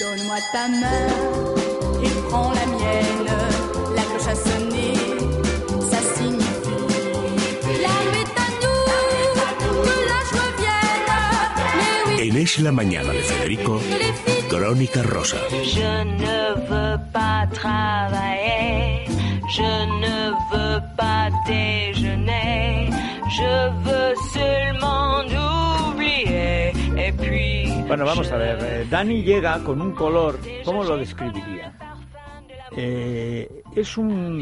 Donne-moi ta main et prends la mienne. La cloche a sonné, ça signifie l'arme est à nous, que la joie vienne. Mais oui, En Es la Mañana de Federico, Crónica Rosa. Je ne veux pas travailler, je ne veux pas déjeuner, je veux seulement oublier et puis... Bueno, vamos a ver. Dani llega con un color, ¿cómo lo describiría? Es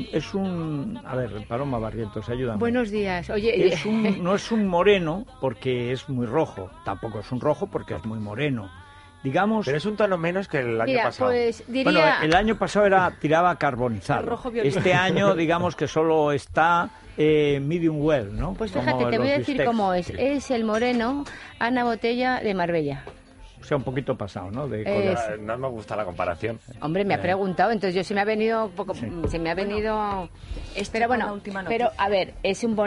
un... A ver, Paloma Barrientos, ayúdame. Buenos días. Oye, No es un moreno porque es muy rojo, tampoco es un rojo porque es muy moreno. Digamos... Pero es un tono menos que el año mira, pasado. pues diría... Bueno, el año pasado tiraba carbonizado. Rojo violeta. Este año, digamos que solo está medium well, ¿no? Pues Como fíjate, te los voy a decir bistecs. cómo es. Es el moreno Ana Botella de Marbella. O sea, un poquito pasado, ¿no? De Es- No me gusta la comparación. Hombre, me ha preguntado, entonces yo se me ha venido un poco, se me ha venido. Pero bueno, pero a ver, es un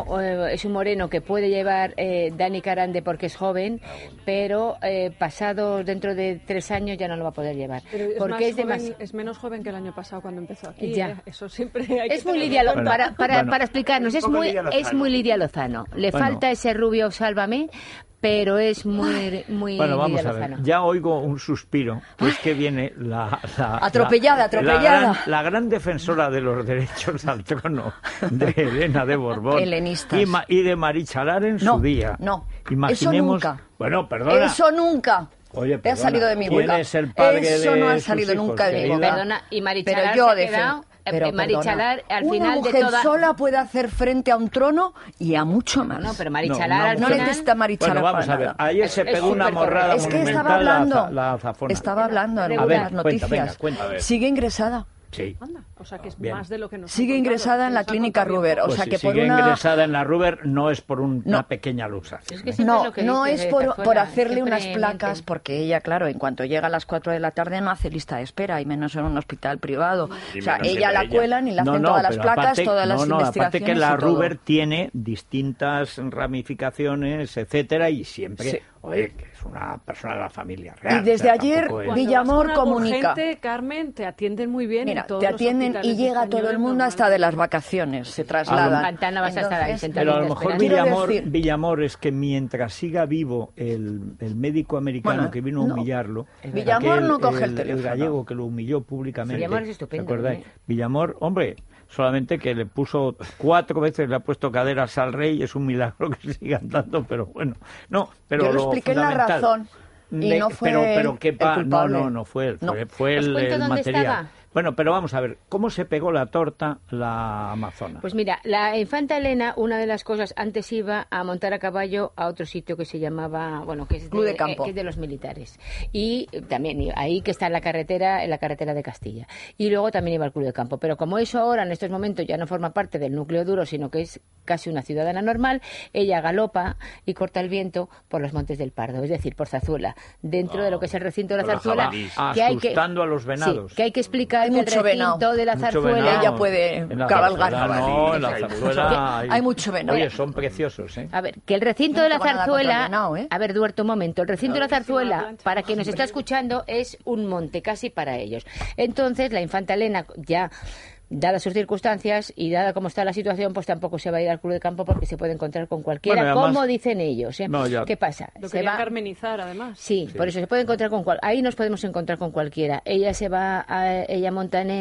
moreno que puede llevar Dani Carande porque es joven, pero pasado dentro de 3 años ya no lo va a poder llevar, Pero porque es es menos joven que el año pasado cuando empezó aquí. Ya. Eso siempre hay que Es muy tenerlo Lidia en Lozano, cuenta. para explicarnos, es Un poco muy, Lidia Lozano. es muy Lidia Lozano. Le Bueno. falta ese rubio sálvame, pero es muy Bueno, vamos Lidia a ver. Lozano. Ya oigo un suspiro, que es que viene Atropellada. la gran defensora de los derechos al trono de Elena de Borbón Helenistas. y de Marichalar en No, su día. no, Imaginemos, eso nunca. Bueno, perdona. Eso nunca. Oye, Te ha perdona, salido de mi ¿quién boca. es el padre Eso de no ha sus salido hijos, nunca de mi querida? boca. Perdona, y Marichalar Pero yo se ha defiendo. quedado... Pero Marichalar, perdona, al final una de mujer toda... sola puede hacer frente a un trono y a mucho más. No, pero No, Marichalar una al No mujer- final... necesita Marichalar Bueno, vamos para a ver. nada. Ayer se Es pegó una súper morrada correcto. Es que monumental estaba hablando, la Zafona. estaba hablando en A ver, las cuenta, noticias. venga, cuenta. A ver. Sigue ingresada. Sí. Anda, o sea que es Bien. más de lo que nos han Sigue contado, ingresada en que la nos han clínica contado Ruber. O Pues sea si que por sigue una... ingresada en la Ruber no es por una No. pequeña luxación. Es que siempre No, lo que no dice es de por Zarzuela, hacerle siempre unas placas, miente. porque ella, claro, en cuanto llega a las 4 de la tarde no hace lista de espera, y menos en un hospital privado. Y O sea, menos ella siendo la ella. cuelan y le hacen todas las pero placas, aparte, todas las investigaciones aparte que la y todo. Ruber tiene distintas ramificaciones, etcétera, y siempre, Sí. oye, que es una persona de la familia real. Y desde o sea, ayer tampoco es- Cuando Villamor vas con algo comunica. urgente, Carmen, te atienden muy bien. Mira, en todos te los atienden y hospitales llega todo el españoles, mundo hasta de las vacaciones, se trasladan. Pantana vas a estar ahí Entonces, sentado. Pero a lo mejor Quiero decir- Villamor es que mientras siga vivo el médico americano Bueno, que vino a no. humillarlo, Villamor no coge el el teléfono. gallego que lo humilló públicamente. Villamor es estupendo, ¿te acordáis? ¿eh? Villamor, hombre, solamente que le puso 4 veces, le ha puesto caderas al rey, es un milagro que siga andando, pero bueno. No, pero Yo lo expliqué en La fundamental- Razón y no fue pero qué el no, culpable. no fue él, No. fue ¿Os el, cuento el dónde material. estaba? Bueno, pero vamos a ver, ¿cómo se pegó la torta la amazona? Pues mira, la infanta Elena, una de las cosas, antes iba a montar a caballo a otro sitio que se llamaba, bueno, que es Club de Campo. que es de los militares. Y también ahí que está en la carretera de Castilla. Y luego también iba al Club de Campo. Pero como eso ahora, en estos momentos, ya no forma parte del núcleo duro, sino que es casi una ciudadana normal, ella galopa y corta el viento por los Montes del Pardo, es decir, por Zazuela, dentro de lo que es el recinto de la Con los Zarzuela. jabalíes. Que hay que, Asustando a los venados. sí, que hay que explicar Hay que el mucho venado. recinto de la Mucho Zarzuela... venado. Ella puede En la cabalgar. Zarzuela no, en la Hay Zarzuela Hay mucho venado. Oye, son preciosos, ¿eh? A ver, que el recinto de la tengo nada contra el Zarzuela... venado, ¿eh? A ver, Duarte, un momento. El recinto de la Zarzuela, para quien nos está escuchando, es un monte casi para ellos. Entonces, la infanta Elena, ya dadas sus circunstancias y dada cómo está la situación, pues tampoco se va a ir al Club de Campo porque se puede encontrar con cualquiera, Bueno, y además- como dicen ellos. ¿eh? No, ya. ¿Qué pasa? Lo Se quería va... carmenizar, además. Sí, por eso se puede encontrar con ahí nos podemos encontrar con cualquiera. Ella se va, ella monta en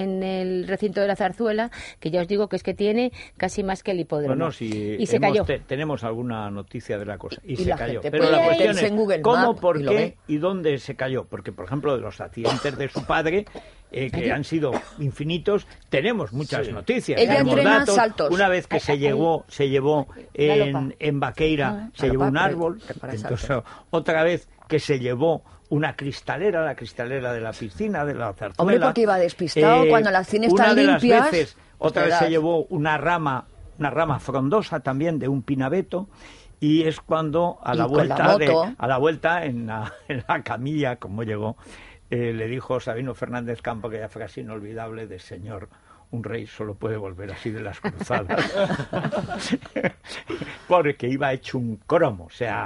el recinto de la Zarzuela, que ya os digo que es que tiene casi más que el hipódromo. Bueno, si y se cayó. tenemos alguna noticia de la cosa. Y Y se la cayó. gente Pero puede la cuestión meterse es en Google cómo, Maps por y lo qué ve. y dónde se cayó. Porque, por ejemplo, de los accidentes de su padre, que han sido infinitos, tenemos muchas noticias. Ella tenemos entrena datos. saltos. Una vez que se llevó Galopa. en Vaqueira, se llevó un Galopa, árbol. para Entonces, saltos. otra vez que se llevó una cristalera, la cristalera de la piscina, de la Zarzuela. Hombre, porque iba despistado, cuando las tiene una están de limpias, las veces, otra te vez se das. llevó una rama frondosa también de un pinabeto, y es cuando a Y la con vuelta la moto. a la vuelta en la camilla, como llegó, le dijo Sabino Fernández Campo aquella frase inolvidable de: señor, un rey solo puede volver así de las cruzadas. Porque iba hecho un cromo, o sea,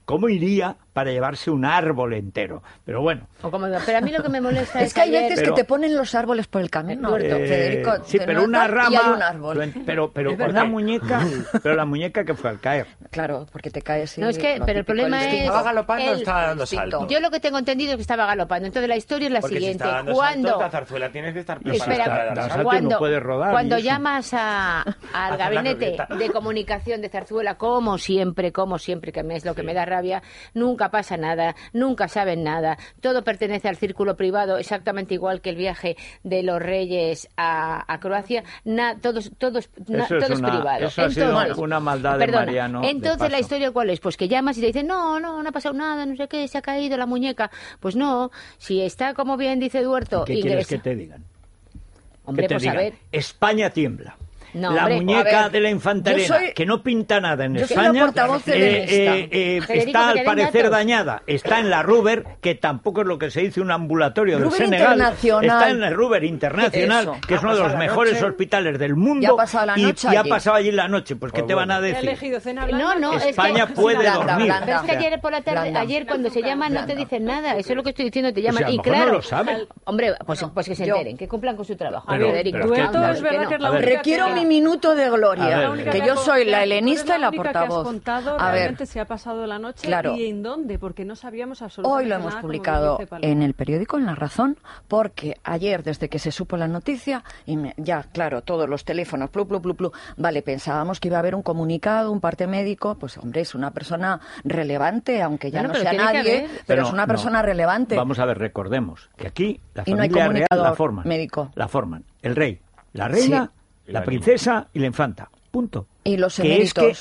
¿cómo iría para llevarse un árbol entero? Pero bueno. Pero a mí lo que me molesta Es que hay veces ayer... que te ponen los árboles por el camino, Federico. Sí, te pero una notas rama... y hay un árbol. Pero Es la verdad. muñeca... Pero la muñeca que fue al caer. Claro, porque te caes... No, es que, pero el problema es... ¿Estaba galopando o él- estaba dando saltos? Yo lo que tengo entendido es que estaba galopando. Entonces la historia es la Porque si siguiente. está dando Cuando... saltos, la zarzuela tienes que estar preparada Espera, para dar da saltos. salto y no puede rodar, cuando y eso. llamas al la gabinete ruleta. de comunicación de Zarzuela, como siempre, que es lo que me da rabia, nunca pasa nada, nunca saben nada, todo pertenece al círculo privado, exactamente igual que el viaje de los reyes a Croacia, todo es privado. Eso ha sido Entonces, una maldad de perdona, Mariano. de entonces paso. la historia ¿cuál es? Pues que llamas y te dicen, no ha pasado nada, no sé qué, se ha caído la muñeca. Pues no, si está, como bien dice Duerto, ¿Qué quieres que te digan? Hombre, Que te pues a digan, ver. España tiembla. No, la hombre, muñeca a ver, de la infanta yo Elena, soy- que no pinta nada en yo soy la España, portavoz helenista. Federico, está que al te den parecer datos. dañada. Está en la Ruber, que tampoco es lo que se dice un ambulatorio del Ruber Senegal. Internacional. Está en el Ruber Internacional, Eso. que es uno de los pasado la mejores noche. hospitales del mundo. Ya ha pasado la noche y ha allí. pasado allí la noche. Pues, ¿qué Pues te van a bueno. He decir? elegido cena blanda. No, es que- España puede Blanda, dormir. blanda. Pero es que ayer por la tarde, Blanda. ayer cuando se llaman no te dicen nada, eso es lo que estoy diciendo, te llaman. a lo Y mejor claro, no lo saben. hombre, pues que se yo- enteren, que cumplan con su trabajo. Pero- Federico. pero es que- Dueto es verdad que es la A ver. única Requiero que- mi minuto de A gloria, ver, la única que que yo has- soy la tú helenista y eres la única que has portavoz. contado A ver, realmente se ha pasado la noche Claro. y en dónde, porque no sabíamos absolutamente hoy lo hemos nada, como publicado dice Paloma. en el periódico En La Razón, porque ayer, desde que se supo la noticia, ya, claro, todos los teléfonos, plu. Vale, pensábamos que iba a haber un comunicado, un parte médico, pues hombre, es una persona relevante, aunque ya Bueno, no pero sea tiene que nadie, haber. pero es una persona relevante. Vamos a ver, recordemos que aquí la Y no hay familia real comunicador la forman. médico. La forman el rey, la reina, Sí. la princesa y la infanta. Punto. Y los Que es que eméritos.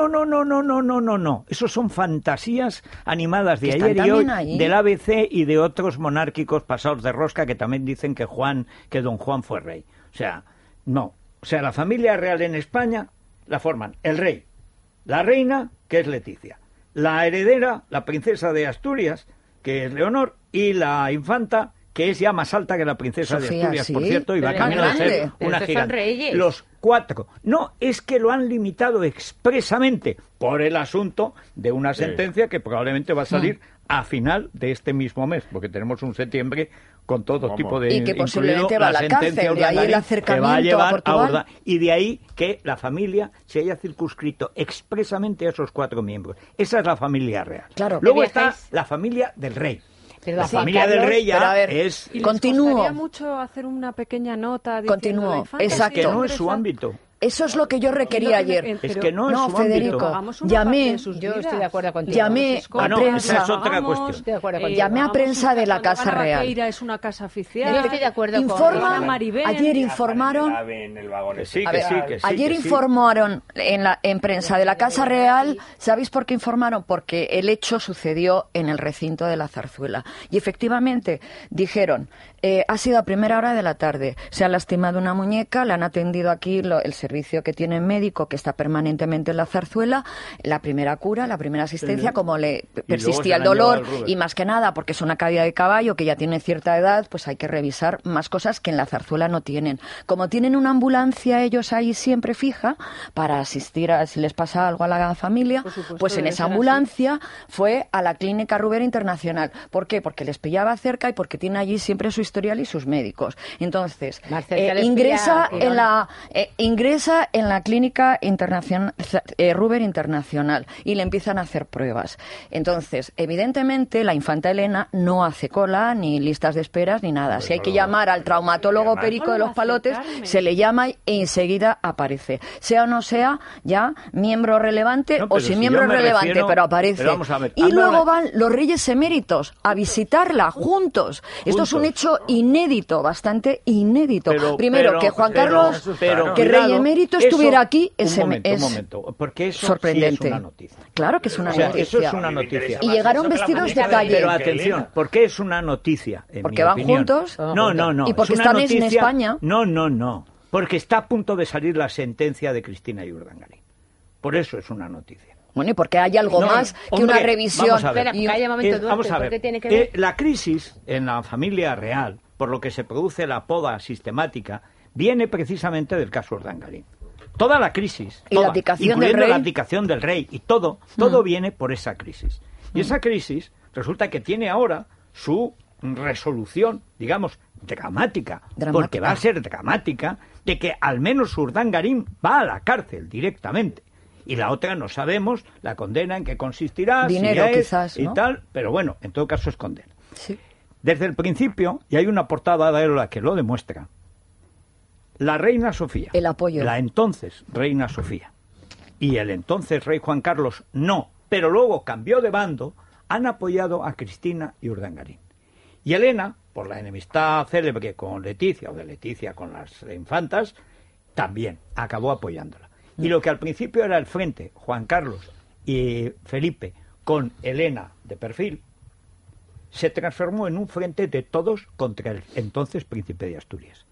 no. Esos son fantasías animadas de Que están ayer y hoy también ahí. del ABC y de otros monárquicos pasados de rosca que también dicen que don Juan fue rey. O sea, no. O sea, la familia real en España la forman el rey, la reina, que es Leticia, la heredera, la princesa de Asturias, que es Leonor, y la infanta, que es ya más alta que la princesa de Sofía, Asturias, por sí. cierto, y va Pero camino de más ser grande. Pero una estos son gigante. reyes. Los 4. No, es que lo han limitado expresamente por el asunto de una sentencia que probablemente va a salir a final de este mismo mes, porque tenemos un septiembre con todo Vamos. tipo de... Y que incluido posiblemente va a la sentencia cárcel, de ahí el Urdangarín, acercamiento que va a a llevar Portugal. y de ahí que la familia se haya circunscrito expresamente a esos 4 miembros. Esa es la familia real. Claro. Luego ¿Qué está viajes? la familia del rey. Pero La a Juan familia del Carlos- rey ya pero a ver, es... ¿Y les Continúo. costaría mucho hacer una pequeña nota diciendo Continúo. la infanta Exacto. que sí, no es su interesa? ámbito. Eso es lo que yo requería ayer. Es que no es su Federico, ámbito. Hagamos una llamé- parte de sus Yo estoy vidas. de acuerdo contigo. Llamé Sus a cosas, prensa. Esa es otra hagamos, cuestión. Estoy de acuerdo contigo. Llamé a hagamos prensa de la cuando Casa van a Real. Vaqueira es una casa oficial. Yo estoy de acuerdo con Informan, Maribel. ayer informaron, En el vagón Que sí, a que ver, sí, que sí. ayer que sí. informaron en prensa de la Casa Real. ¿Sabéis por qué informaron? Porque el hecho sucedió en el recinto de la Zarzuela. Y efectivamente dijeron, ha sido a primera hora de la tarde, se ha lastimado una muñeca, la han atendido aquí el servicio que tiene médico que está permanentemente en la Zarzuela, la primera cura, la primera asistencia, como le persistía el se la han llevado dolor al Ruber. y más que nada porque es una caída de caballo que ya tiene cierta edad, pues hay que revisar más cosas que en la Zarzuela no tienen. Como tienen una ambulancia ellos ahí siempre fija para asistir a si les pasa algo a la familia, Por supuesto, pues en debe esa ser ambulancia fue a la clínica Ruber Internacional. ¿Por qué? Porque les pillaba cerca y porque tiene allí siempre su historial y sus médicos. Entonces, Más cerca les ingresa pilla, en la clínica internacional Ruber Internacional y le empiezan a hacer pruebas. Entonces, evidentemente, la infanta Elena no hace cola, ni listas de esperas, ni nada. Si hay que llamar al traumatólogo Perico de los Palotes, se le llama e enseguida aparece. Sea o no sea ya miembro relevante No, o pero sin si miembro yo me relevante, refiero- pero aparece. pero vamos a ver, Y habla- luego van los reyes eméritos a visitarla juntos. Esto es un Juntos. hecho inédito, bastante inédito. Pero- Primero, pero- que Juan pero- Carlos, pero que cuidado, rey emérito eso- estuviera aquí, un es momento, porque eso sorprendente. sí es una noticia. Claro que es una O sea, noticia. eso es una noticia. Y llegaron vestidos de calle. Pero atención, ¿por qué es una noticia? En Porque mi van opinión? juntos. No. Y porque es una están en noticia- España. No. Porque está a punto de salir la sentencia de Cristina y Urdangarín. Por eso es una noticia. Bueno, y porque hay algo No, más que hombre, una revisión. vamos a ver. Espera, y un- calla un momento, Duarte, Vamos a ¿por ver. qué tiene que ver? La crisis en la familia real, por lo que se produce la poda sistemática, viene precisamente del caso Urdangarín. Toda la crisis, Y la toda, abdicación del incluyendo rey. la abdicación del rey y todo viene por esa crisis. Y esa crisis resulta que tiene ahora su resolución, digamos, dramática, porque va a ser dramática, de que al menos Urdangarín va a la cárcel directamente. Y la otra no sabemos la condena en qué consistirá, dinero si ya es, quizás, ¿no? y tal, pero bueno, en todo caso es condena. Sí. Desde el principio, y hay una portada de la que lo demuestra, la reina Sofía, el apoyo, la entonces reina Sofía, y el entonces rey Juan Carlos no, pero luego cambió de bando, han apoyado a Cristina y Urdangarín. Y Elena, por la enemistad célebre con Leticia, o de Leticia con las infantas, también acabó apoyándola. Y lo que al principio era el frente Juan Carlos y Felipe con Elena de perfil, se transformó en un frente de todos contra el entonces príncipe de Asturias.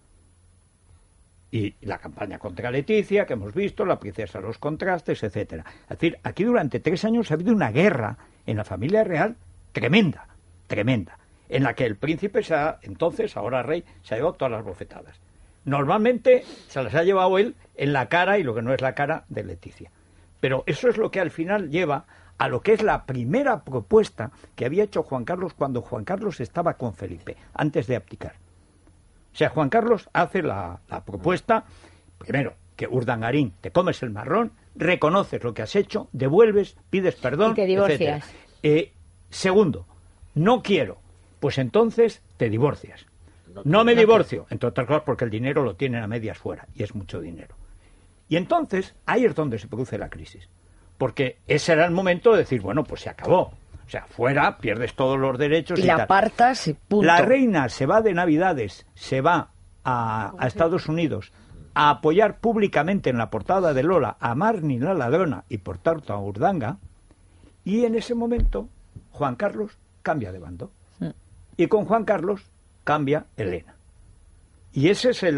Y la campaña contra Leticia, que hemos visto, la princesa de los contrastes, etcétera. Es decir, aquí durante 3 años ha habido una guerra en la familia real tremenda, tremenda, en la que el príncipe, entonces, ahora rey, se ha llevado todas las bofetadas. Normalmente se las ha llevado él en la cara y lo que no es la cara de Leticia. Pero eso es lo que al final lleva a lo que es la primera propuesta que había hecho Juan Carlos cuando Juan Carlos estaba con Felipe, antes de abdicar. O sea, Juan Carlos hace la propuesta, primero, que Urdangarín, te comes el marrón, reconoces lo que has hecho, devuelves, pides perdón, y te divorcias. Segundo, no quiero, pues entonces te divorcias. No me divorcio, entre otras cosas porque el dinero lo tienen a medias fuera, y es mucho dinero. Y entonces, ahí es donde se produce la crisis. Porque ese era el momento de decir, bueno, pues se acabó. O sea, fuera, pierdes todos los derechos y la apartas y punto. La reina se va de Navidades, se va a Estados Unidos a apoyar públicamente en la portada de Lola a Marni la ladrona y por tanto a Urdanga, y en ese momento Juan Carlos cambia de bando. Y con Juan Carlos cambia Elena. Y esa es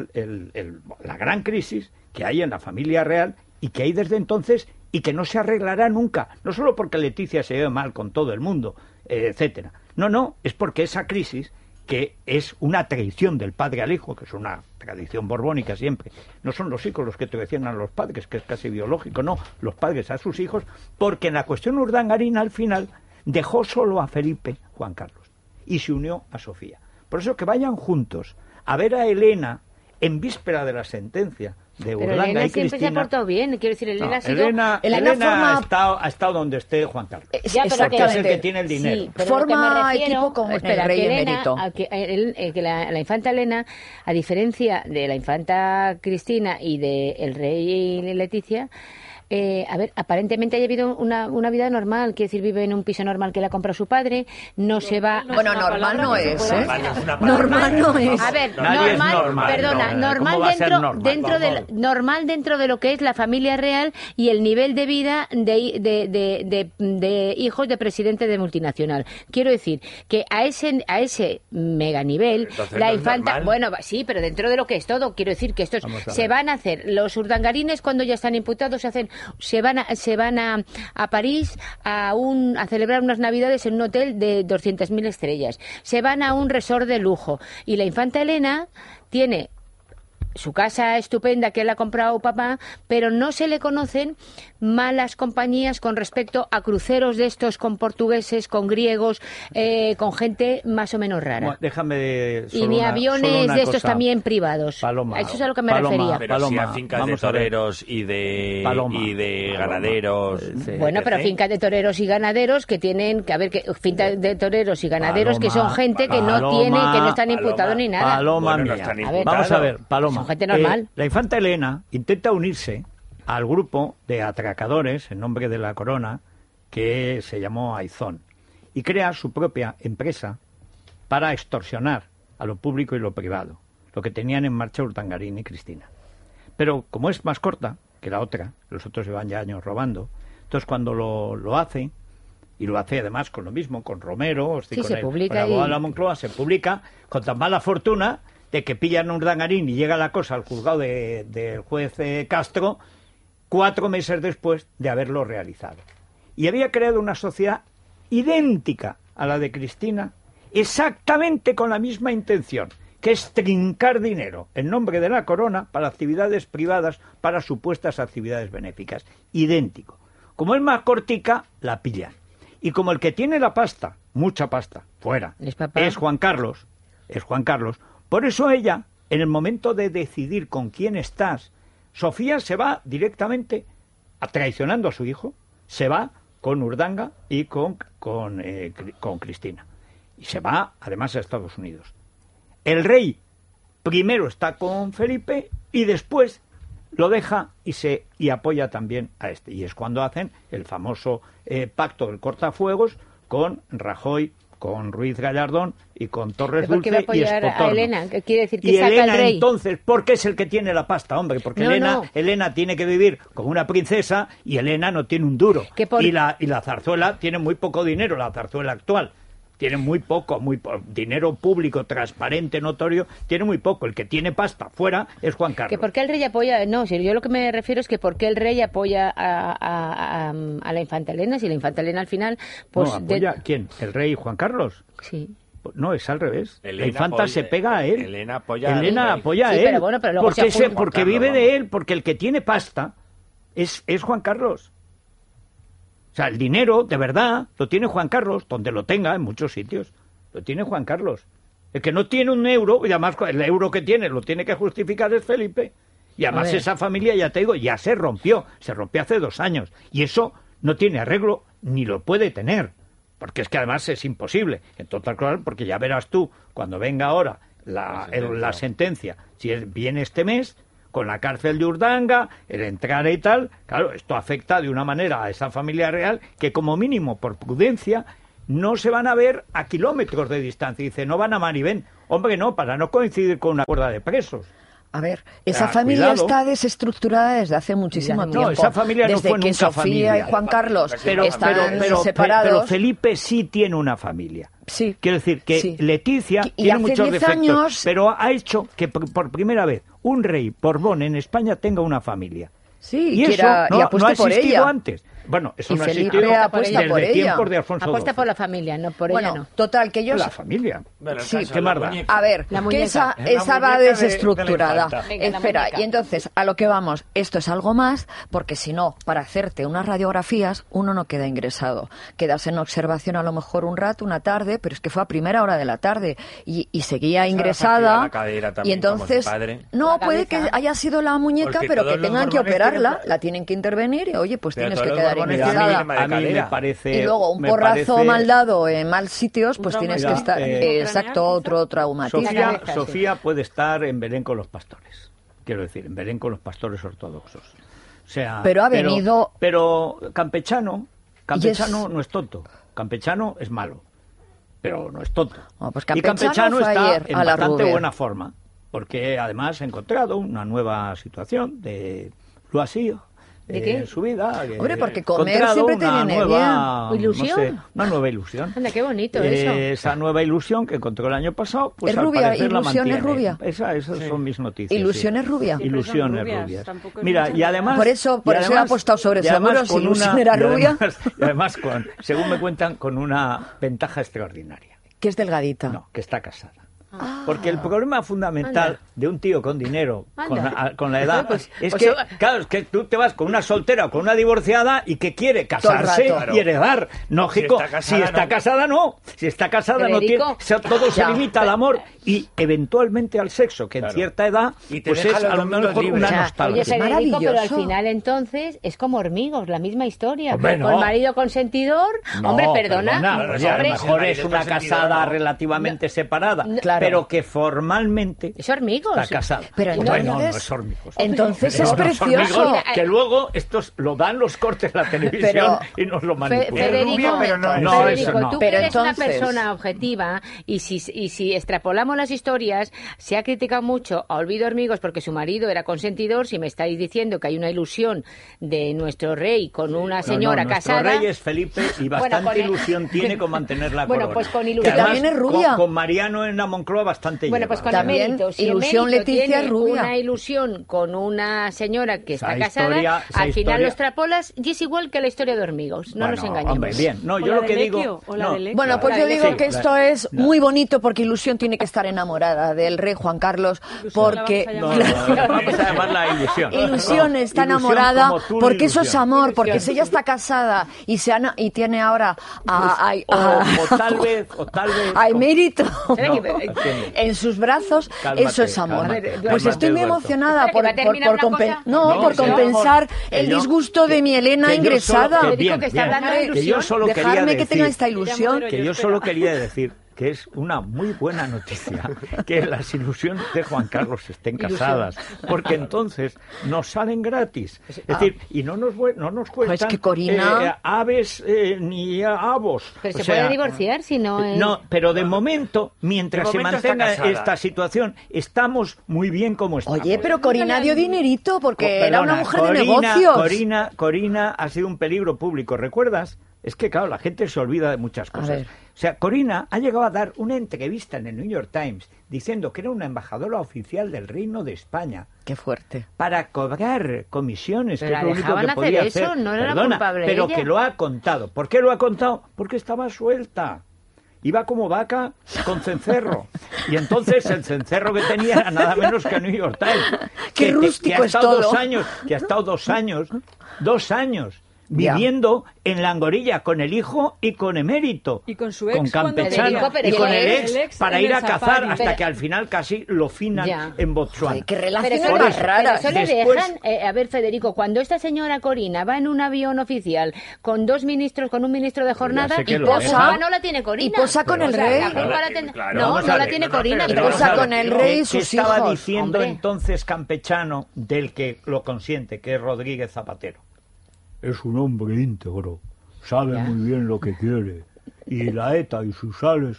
la gran crisis que hay en la familia real y que hay desde entonces y que no se arreglará nunca, no solo porque Leticia se lleve mal con todo el mundo, etcétera. No, es porque esa crisis, que es una traición del padre al hijo, que es una tradición borbónica siempre, no son los hijos los que traicionan a los padres, que es casi biológico, no, los padres a sus hijos, porque en la cuestión Urdangarín al final dejó solo a Felipe Juan Carlos y se unió a Sofía. Por eso que vayan juntos a ver a Elena en víspera de la sentencia de Urlanga Elena y Cristina. siempre se ha portado bien, quiero decir, Elena ha sido... Elena ha estado donde esté Juan Carlos. Ya, pero porque es el que tiene el dinero. Sí, pero forma lo que me refiero, equipo con el rey emérito. Que la infanta Elena, a diferencia de la infanta Cristina y del rey Leticia, a ver, aparentemente haya habido una vida normal, quiere decir, vive en un piso normal que le ha comprado su padre, no se va... Bueno, normal no es, ¿eh? Normal no es. A ver, normal, perdona, no, normal dentro de lo que es la familia real y el nivel de vida de hijos de presidente de multinacional. Quiero decir que a ese mega nivel, la no infanta... normal. Bueno, sí, pero dentro de lo que es todo, quiero decir que estos se van a hacer, los urdangarines cuando ya están imputados se van a París a celebrar unas navidades en un hotel de 200.000 estrellas. Se van a un resort de lujo. Y la infanta Elena tiene su casa estupenda que él ha comprado papá, pero no se le conocen malas compañías con respecto a cruceros de estos con portugueses, con griegos, con gente más o menos rara. Déjame y ni aviones de estos también privados. Paloma, a eso es a lo que me refería. Pero si a fincas de toreros y de ganaderos... Bueno, pero fincas de toreros y ganaderos que tienen, fincas de toreros y ganaderos que son gente que no tiene, que no están imputados ni nada. Paloma Bueno, no mía. están A ver, Vamos a ver, Paloma. Son gente normal. La infanta Elena intenta unirse al grupo de atracadores en nombre de la corona que se llamó Aizón y crea su propia empresa para extorsionar a lo público y lo privado, lo que tenían en marcha Urdangarín y Cristina. Pero como es más corta que la otra, los otros llevan ya años robando, entonces cuando lo hace, y lo hace además con lo mismo, con Romero, Sí, se publica con la abogada y- de la Moncloa, se publica con tan mala fortuna de que pillan a Urdangarín y llega la cosa al juzgado del juez Castro 4 meses después de haberlo realizado. Y había creado una sociedad idéntica a la de Cristina, exactamente con la misma intención, que es trincar dinero en nombre de la corona para actividades privadas, para supuestas actividades benéficas. Idéntico. Como es más cortica, la pillan. Y como el que tiene la pasta, mucha pasta, fuera, es Juan Carlos, por eso ella, en el momento de decidir con quién estás, Sofía se va directamente, traicionando a su hijo, se va con Urdanga y con Cristina. Y se va, además, a Estados Unidos. El rey primero está con Felipe y después lo deja y apoya también a este. Y es cuando hacen el famoso pacto del cortafuegos con Rajoy, con Ruiz Gallardón y con Torres Dulce y Espotorno. A Elena, ¿qué quiere decir? Y Elena, entonces, porque es el que tiene la pasta, hombre, porque Elena tiene que vivir como una princesa y Elena no tiene un duro. Y la zarzuela tiene muy poco dinero, la zarzuela actual. Tiene muy poco dinero público, transparente, notorio, tiene muy poco. El que tiene pasta fuera es Juan Carlos. ¿Que por qué el rey apoya? No, si yo lo que me refiero es que por qué el rey apoya a la infanta Elena, si la infanta Elena al final... pues no, ¿apoya quién? ¿El rey Juan Carlos? Sí. No, es al revés. La infanta se pega a él. Elena apoya a él. Pero bueno, pero luego porque vive de él, porque el que tiene pasta es Juan Carlos. O sea, el dinero, de verdad, lo tiene Juan Carlos, donde lo tenga, en muchos sitios. Lo tiene Juan Carlos. El que no tiene un euro, y además el euro que tiene lo tiene que justificar es Felipe. Y además esa familia, ya te digo, ya se rompió hace 2 años. Y eso no tiene arreglo, ni lo puede tener. Porque es que además es imposible. En total, claro, porque ya verás tú, cuando venga ahora la sentencia, si viene este mes, con la cárcel de Urdanga, el entrar y tal, claro, esto afecta de una manera a esa familia real que como mínimo, por prudencia, no se van a ver a kilómetros de distancia. Dice, no van a Maribén. Hombre, no, para no coincidir con una cuerda de presos. A ver, esa familia está desestructurada desde hace muchísimo tiempo. No, esa familia no fue nunca Sofía familia. y Juan Carlos están separados. Pero Felipe sí tiene una familia. Sí. Quiero decir que Leticia tiene muchos defectos, pero ha hecho que por primera vez un rey Borbón en España tenga una familia. Sí, y eso no ha por existido ella. antes. Bueno, eso y no ha Felipe existido apuesta por desde ella. tiempos de Alfonso XII. Apuesta por la familia, no por ella, no. Total, que ellos... La familia. Bueno, sí, qué marda. A ver, que esa va desestructurada. Espera, y entonces, a lo que vamos, esto es algo más, porque si no, para hacerte unas radiografías, uno no queda ingresado. Quedas en observación a lo mejor un rato, una tarde, pero es que fue a primera hora de la tarde y seguía ingresada. Y entonces, no, puede que haya sido la muñeca, pero que tengan que operarla, la tienen que intervenir y, oye, pues tienes que quedar ingresada. A mí me parece... Y luego un porrazo mal dado en mal sitios, pues tienes que estar... exacto, otro traumatismo. Sofía puede estar en Belén con los pastores. Quiero decir, en Belén con los pastores ortodoxos. O sea, pero ha venido... Pero Campechano no es tonto. Campechano es malo, pero no es tonto. Bueno, pues y Campechano está en bastante Ruber. buena forma, porque además ha encontrado una nueva situación de lo así. ¿De qué? En su vida. Hombre, porque comer siempre te viene bien. ¿Ilusión? No sé, una nueva ilusión. Anda, qué bonito eso. Esa nueva ilusión que encontró el año pasado, pues ¿Es al rubia? parecer la ¿Ilusión mantiene. es rubia? Esas son mis noticias. ¿Ilusión es rubia? Ilusiones rubias. Mira, y además... Por eso he apostado sobre seguros, si Ilusión era rubia. Y además, según me cuentan, con una ventaja extraordinaria. Que es delgadita. No, que está casada. Porque el problema fundamental de un tío con dinero, con la edad, es que, claro, es que tú te vas con una soltera o con una divorciada y que quiere casarse y heredar. Lógico, si está casada, no. Si está casada, no tiene. Todo se limita al amor y eventualmente al sexo, que en cierta edad, pues es a lo mejor una nostalgia. Oye, Federico, pero al final entonces es como Hormigos, la misma historia. Hombre, con marido consentidor, hombre, perdona. A lo mejor es una casada relativamente separada. Pero que formalmente es Hormigos. está casada. Pero entonces, no es Hormigos. Entonces es precioso. Hormigos, que luego estos lo dan los cortes de la televisión y nos lo manipulan. Federico, Federico, tú que eres una persona objetiva y si extrapolamos las historias, se ha criticado mucho a Olvido Hormigos porque su marido era consentidor. Si me estáis diciendo que hay una ilusión de nuestro rey con una señora casada... Nuestro rey es Felipe y bastante ilusión tiene con mantener la corona. Bueno, pues con ilusión. Que también es rubia. Con Mariano en la Moncloa bastante bastante Bueno, pues con También Emérito. Si ilusión Emérito Leticia tiene Rubia. una ilusión con una señora que está Esa casada, historia- esa al final historia- lo extrapolas y es igual que la historia de Hormigos. No nos Bueno, engañemos. hombre, bien. No, O yo la lo de que Lecchio, digo... o la no. de Lecchio. Bueno, pues yo digo Sí, que esto es muy bonito porque Ilusión tiene que estar enamorada del rey Juan Carlos porque No, vamos a llamarla ilusión. Ilusión No, está ilusión enamorada como tú, porque eso es ilusión. amor, porque si ella está casada y y tiene ahora O tal vez... a Emérito entiende. en sus brazos, Cálmate, eso es amor. cálmate, Pues cálmate, estoy muy Eduardo. emocionada Espera, que va a terminar una cosa. por sí, compensar que el yo- disgusto de mi Elena que yo ingresada. solo- Me dijo que está hablando de que yo ilusión. solo quería Dejarme que decir... tenga esta ilusión. Que yo solo quería decir que es una muy buena noticia que las ilusiones de Juan Carlos estén casadas, porque entonces nos salen gratis. Es decir, y no nos cuestan Es que Corina- aves ni avos. Pero O se sea, puede divorciar si no es... No, pero de momento, mientras De momento se mantenga está casada. esta situación, estamos muy bien como estamos. Oye, pero Corina dio dinerito porque era una Perdona, mujer de negocios. Corina ha sido un peligro público, ¿recuerdas? Es que, claro, la gente se olvida de muchas cosas. ver. O sea, Corina ha llegado a dar una entrevista en el New York Times diciendo que era una embajadora oficial del Reino de España Qué fuerte. para cobrar comisiones, Pero que la es lo único dejaban que hacer podía eso, hacer. no era Perdona, culpable pero ella. que lo ha contado. ¿Por qué lo ha contado? Porque estaba suelta. Iba como vaca con cencerro. Y entonces el cencerro que tenía era nada menos que New York Times. Qué rústico que ha es estado todo. 2 años, que ha estado 2 años Ya. viviendo en Langorilla con el hijo y con Emérito. Y con su ex Con cuando Campechano. Federico Y con el Pérez. ex para ir a en el cazar safari. hasta Pero- que al final casi lo finan Ya. en Botsuana. Ay, qué Pero relaciones eso, más pero raras. eso le Después- dejan, a ver, Federico, cuando esta señora Corina va en un avión oficial con 2 ministros, con un ministro de jornada, sé que y lo la deja. culpa no la tiene Corina. Y posa con el O sea, rey. la culpa la Claro, tiene- claro. no, Vamos no a la ver, tiene no, no, Corina. pero Y vamos posa a ver, con el no, rey y ¿Qué sus estaba hijos. diciendo Hombre. entonces Campechano del que lo consiente, que es Rodríguez Zapatero? Es un hombre íntegro, sabe Ya. muy bien lo que quiere, y la ETA y su sale.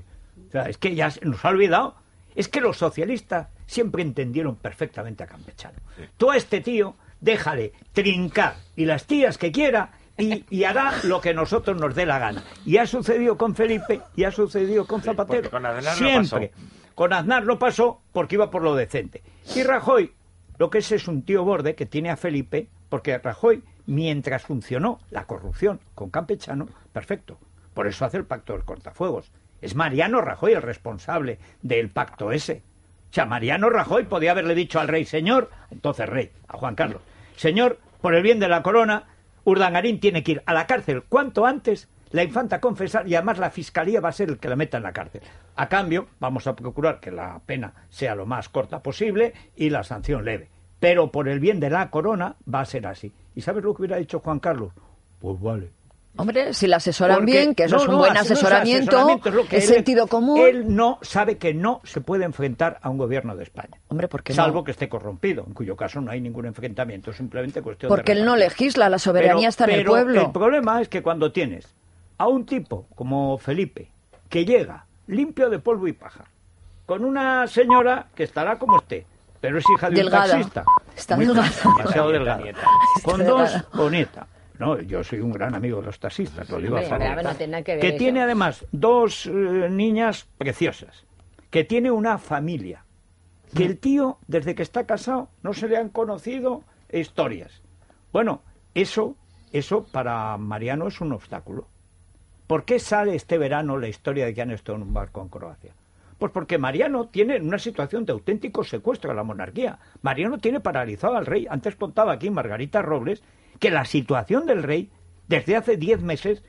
O sea, es que ya se nos ha olvidado. Es que los socialistas siempre entendieron perfectamente a Campechano. Tú a este tío, déjale trincar y las tías que quiera y hará lo que nosotros nos dé la gana. Y ha sucedido con Felipe y ha sucedido con Zapatero. porque con Aznar no siempre. pasó. Con Aznar no pasó porque iba por lo decente. Y Rajoy, lo que es un tío borde que tiene a Felipe, porque Rajoy, mientras funcionó la corrupción con Campechano, perfecto. Por eso hace el pacto del cortafuegos. Es Mariano Rajoy el responsable del pacto ese. O sea, Mariano Rajoy podía haberle dicho al rey, señor, entonces rey, a Juan Carlos, señor, por el bien de la corona, Urdangarín tiene que ir a la cárcel cuanto antes, la infanta a confesar y además la fiscalía va a ser el que la meta en la cárcel. A cambio, vamos a procurar que la pena sea lo más corta posible y la sanción leve. Pero por el bien de la corona va a ser así. ¿Y sabes lo que hubiera dicho Juan Carlos? Pues vale. Hombre, si la asesoran Porque- bien, que eso es un buen asesoramiento, es lo que es él- sentido común. Él no sabe que no se puede enfrentar a un gobierno de España. Hombre, ¿por qué no? Salvo que esté corrompido, en cuyo caso no hay ningún enfrentamiento, es simplemente cuestión de Porque él no repartir. legisla, la soberanía está en el Pero pueblo. el problema es que cuando tienes a un tipo como Felipe, que llega limpio de polvo y paja, con una señora que estará como esté, pero es hija de Delgada. un taxista. Está Muy- delgada. demasiado delgada. Nieta. Con Está dos, delgada. con nieta. No, yo soy un gran amigo de los taxistas, lo digo a Hombre, favor. no tiene nada que ver Que eso. tiene además 2 niñas preciosas, que tiene una familia, que el tío, desde que está casado, no se le han conocido historias. Bueno, eso para Mariano es un obstáculo. ¿Por qué sale este verano la historia de que han estado en un barco en Croacia? Pues porque Mariano tiene una situación de auténtico secuestro a la monarquía. Mariano tiene paralizado al rey. Antes contaba aquí Margarita Robles que la situación del rey desde hace 10 meses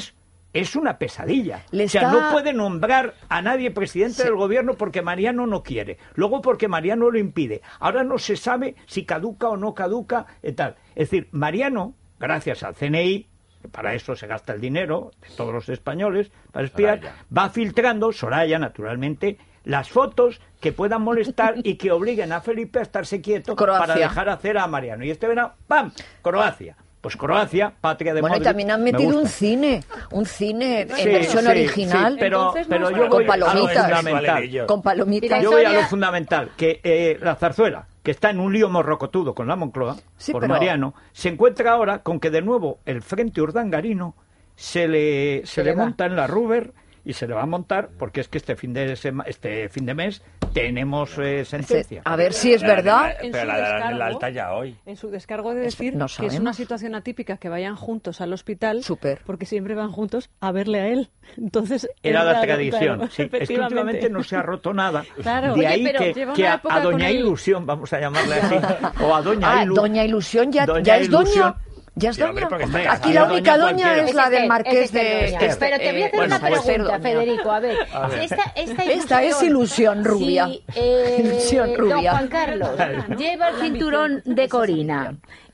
es una pesadilla. Le O sea, está- no puede nombrar a nadie presidente del gobierno porque Mariano no quiere. Luego porque Mariano lo impide. Ahora no se sabe si caduca o no caduca y tal. Es decir, Mariano, gracias al CNI, que para eso se gasta el dinero de todos los españoles, para espiar, Soraya. va filtrando, Soraya naturalmente, las fotos que puedan molestar y que obliguen a Felipe a estarse quieto Croacia. para dejar hacer a Mariano. Y este verano, ¡pam!, Croacia. Pues Croacia, patria de Bueno, y Modric, también han me metido gusta. un cine en Sí, versión sí, original, sí, pero Entonces no es yo para voy con a lo palomitas. fundamental. con palomitas. Yo voy a lo Soria- fundamental, que la zarzuela, que está en un lío morrocotudo con la Moncloa, Sí, por pero- Mariano, se encuentra ahora con que de nuevo el frente urdangarino se le va. monta en la Ruber y se le va a montar porque es que este fin de mes tenemos sentencia. A ver si es verdad. Pero la alta ya hoy. En su descargo de decir no que es una situación atípica que vayan juntos al hospital, porque siempre van juntos a verle a él. Entonces era la raro, tradición. claro, sí. Es que últimamente no se ha roto nada. Claro. De ahí Oye, que a Doña Ilusión, vamos a llamarle así, o a Doña Ilu. Doña Ilusión ya es doña. Ya es doña. Aquí la única doña es la del Marqués de... Pero te voy a hacer una pregunta, Federico. A ver, esta es Ilusión Rubia. Ilusión Rubia. Don Juan Carlos lleva el cinturón de Corina.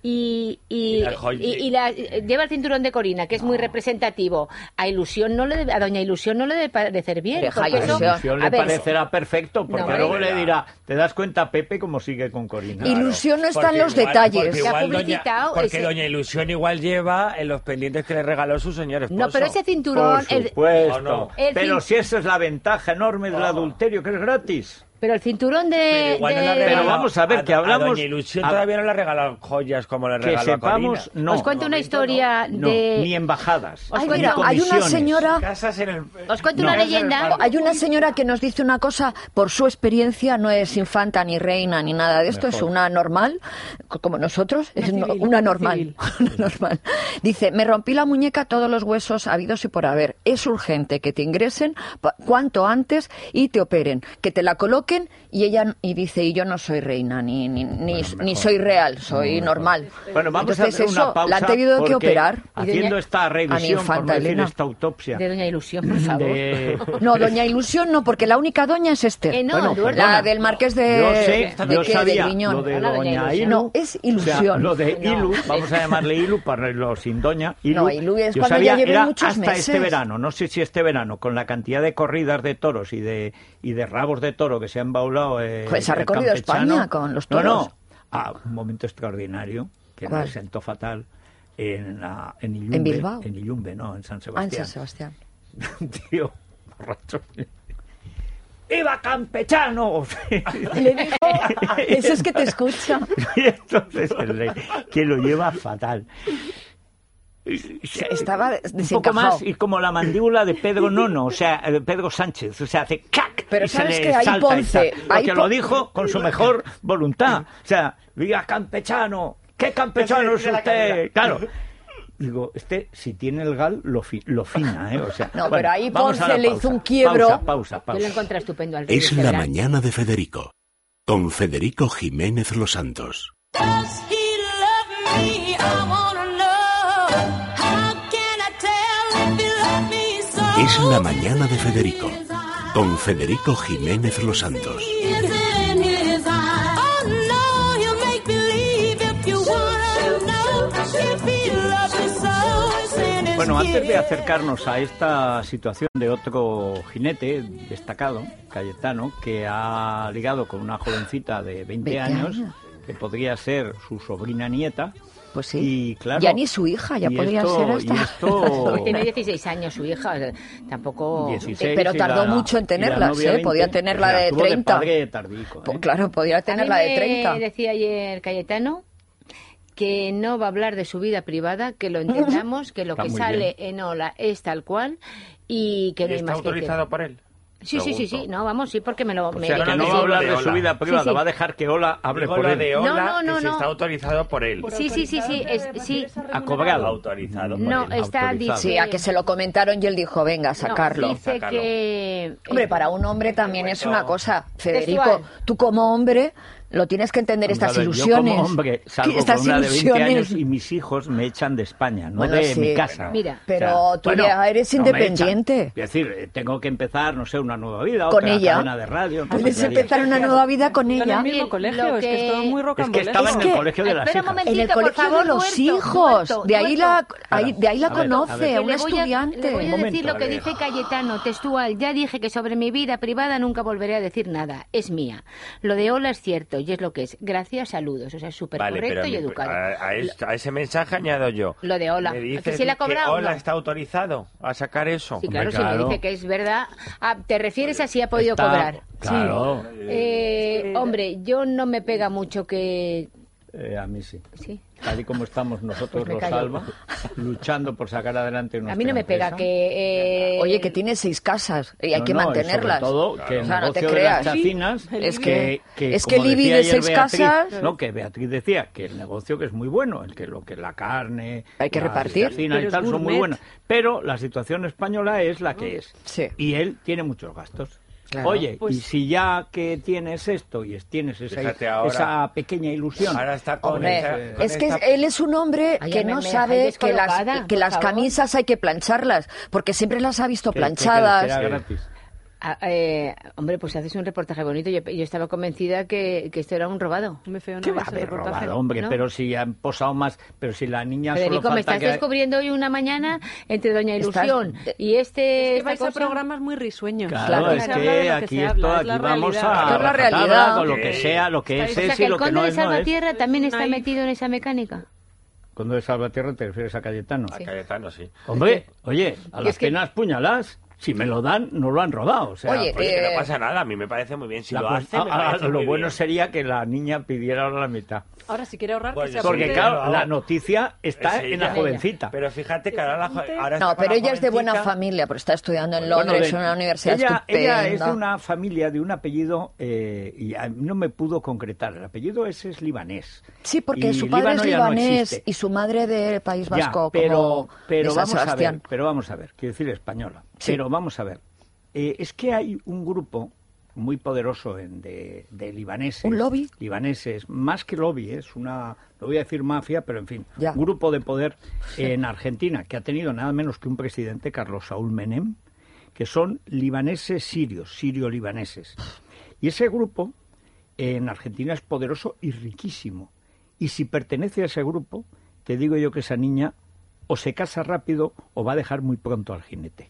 Lleva el cinturón de Corina, que es muy representativo. A Doña Ilusión no le debe parecer bien. A Ilusión le parecerá perfecto, porque luego le dirá, ¿te das cuenta, Pepe, cómo sigue con Corina? Ilusión no está en los detalles. Porque Doña Ilusión igual lleva en los pendientes que le regaló su señor esposo. No, pero ese cinturón... Por supuesto. Pero si esa es la ventaja enorme del adulterio, que es gratis. Pero el cinturón de... Pero vamos a ver, que hablamos... A Doña Ilusión todavía no le regalan joyas como le regaló a Corina. Que sepamos, no. Os cuento una historia de... Ni embajadas. Ay, mira, hay una señora... Os cuento una leyenda. Hay una señora que nos dice una cosa, por su experiencia, no es infanta ni reina ni nada de esto, es una normal, como nosotros, es una normal. Una normal. Dice, me rompí la muñeca, todos los huesos habidos y por haber. Es urgente que te ingresen cuanto antes y te operen, que te la coloquen. Y ella dice, y yo no soy reina ni soy real, soy normal. Bueno, vamos a hacer una pausa. La han tenido que operar. Haciendo esta revisión, por decir, esta autopsia. De Doña Ilusión, por favor. No, Doña Ilusión no, porque la única doña es Esther. La del Marqués de... Yo sabía lo de Doña Ilu. No, es Ilusión. O sea, lo de Ilu, vamos a llamarle Ilu para los sin Doña. No, Ilu es cuando ya lleve muchos meses. Hasta este verano, no sé si este verano, con la cantidad de corridas de toros y de rabos de toro que se han baulado. Pues ha recorrido España con los toros. Un momento extraordinario que me sentó fatal en Illumbe. ¿En Bilbao? En Illumbe, no, en San Sebastián. En San Sebastián. Un tío borracho. ¡Viva Campechano! Le dijo, eso es que te escucha. Y entonces el rey, que lo lleva fatal. Estaba un poco más y como la mandíbula de Pedro Nono, o sea, Pedro Sánchez, o sea, hace ¡cac! Pero y sabes se que le hay salta Ponce, porque lo dijo con su mejor voluntad, o sea, viva Campechano, ¿qué campechano es usted? Claro. Digo, si tiene el gal, lo fina, ¿eh? O sea, no, bueno, pero ahí Ponce le hizo un quiebro. Pausa. Yo lo encontré estupendo al rey. Es la mañana de Federico, con Federico Jiménez Los Santos. Es la mañana de Federico, con Federico Jiménez Los Santos. Bueno, antes de acercarnos a esta situación de otro jinete destacado, Cayetano, que ha ligado con una jovencita de 20 años, que podría ser su sobrina nieta. Pues sí, y claro, ya ni su hija, ya podría ser esta. Tiene 16 años su hija, tampoco... 16, pero tardó mucho en tenerlas, podía tenerla de 30. De padre tardico, ¿eh? Claro, podía tenerla de 30. Decía ayer Cayetano que no va a hablar de su vida privada, que lo entendamos, que lo que sale en Ola es tal cual y que no hay más que... ¿Está autorizado por él? Sí, no, vamos, sí, porque me lo... O sea, que no va a hablar de su vida privada, va a dejar que Ola hable por él. De Ola, no, que está autorizado por él. Sí. ¿Ha cobrado? Autorizado por no, él. está... Sí, a que se lo comentaron y él dijo, venga, sacarlo. Dice que... Hombre, para un hombre también es una cosa, Federico, tú como hombre... Lo tienes que entender, estas ilusiones. Yo como hombre salgo estas con una de 20 ilusiones. años y mis hijos me echan de España, no de mi casa. Mira, pero tú ya eres independiente. Es decir, tengo que empezar, no sé, una nueva vida, con otra ella. cadena de radio. Puedes empezar una nueva vida con ella. En el mismo colegio, es que es todo muy rocambolesco. Es que estaba en el colegio de las hijas. En el colegio de los hijos. De ahí la conoce, una estudiante. Le voy a decir lo que dice Cayetano, textual. Ya dije que sobre mi vida privada nunca volveré a decir nada. Es mía. Lo de Ola es cierto y es lo que es. Gracias, saludos. O sea, súper correcto y educado. A ese mensaje añado yo. Lo de Ola. ¿Me dices ¿Que se le ha cobrado? que Ola está autorizado a sacar eso? Sí, claro, si me dice que es verdad. ¿Te refieres a si ha podido cobrar? Claro. Sí. Hombre, yo no me pega mucho que A mí sí. Sí. Tal y como estamos nosotros Pues me los callo. Alba, luchando por sacar adelante nuestra A mí no me pega empresa. que... Oye, que tiene 6 casas y hay que No, y mantenerlas. sobre todo, que el O sea, no te negocio de creas. las chacinas, Es como que decía el IBI de ayer 6 Beatriz, casas... No, que Beatriz decía que el negocio que es muy bueno, lo que la carne, Hay que las repartir. chacinas Pero y es tal son muy gourmet. buenas. Pero la situación española es la que es. Sí. Y él tiene muchos gastos. Claro. Oye, Pues- y si ya que tienes esto y tienes Fíjate ahora. esa pequeña ilusión... Ahora está con Hombre, esa- con es que esta- él es un hombre Ay, que me no dejáis sabe que descolocada, que por las favor. camisas hay que plancharlas, porque siempre las ha visto que era planchadas. gratis. Hombre, pues haces un reportaje bonito. Yo estaba convencida que esto era un robado. Me feo, no ¿Qué va a ese haber reportaje. robado, hombre? ¿no? Pero si han posado más... Pero si la niña Federico, solo me falta estás que... descubriendo hoy una mañana entre Doña Estás- Ilusión y Es que esta vais a cosa. programas muy risueños. Claro, Claro, es se habla de que lo aquí se esto, habla, es aquí la vamos realidad. a Esto es la rajatabla realidad. con lo que sea, lo que O es O sea, es que y el lo que conde no de es no es. Salvatierra también está Ahí. metido en esa mecánica. Cuando de Salvatierra te refieres a Cayetano. A Cayetano, sí. Hombre, oye, a Y las es que- penas puñalas, si me lo dan, no lo han rodado. O sea, Oye, Oye, que no pasa nada, a mí me parece muy bien. Si la lo cu- hace, me parece lo muy bueno bien. sería que la niña pidiera ahora la mitad. Ahora, si quiere ahorrar, Pues que se Porque apunte. claro, Pero- la noticia está Sí, en la ya. jovencita. Pero fíjate que ahora, ahora No, está pero con la ella es de buena jovencita. familia, porque está estudiando en Bueno, Londres, de- en una universidad ella estupenda. es de una familia, de un apellido, y a mí no me pudo concretar. El apellido ese es libanés. Sí, porque Y su padre es Líbano ya no libanés existe. y su madre de País Ya, Vasco, pero como de San vamos a Sebastián. ver, quiero decir española. Sí. Pero vamos a ver, es que hay un grupo muy poderoso de libaneses. ¿Un lobby? Libaneses, más que lobby, es una, no voy a decir mafia, pero en fin, Ya. un grupo de poder en Argentina que ha tenido nada menos que un presidente, Carlos Saúl Menem, que son libaneses sirios, sirio-libaneses. Y ese grupo en Argentina es poderoso y riquísimo. Y si pertenece a ese grupo, te digo yo que esa niña o se casa rápido o va a dejar muy pronto al jinete.